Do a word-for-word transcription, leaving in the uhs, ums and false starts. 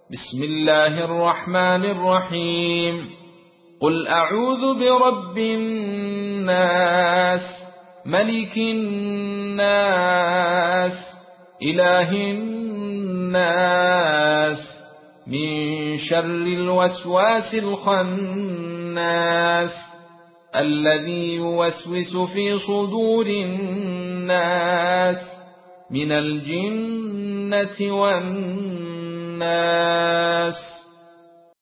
بسم الله الرحمن الرحيم. قل أعوذ برب الناس، ملك الناس، إله الناس، من شر الوسواس الخناس، الذي يوسوس في صدور الناس من الجنة والناس.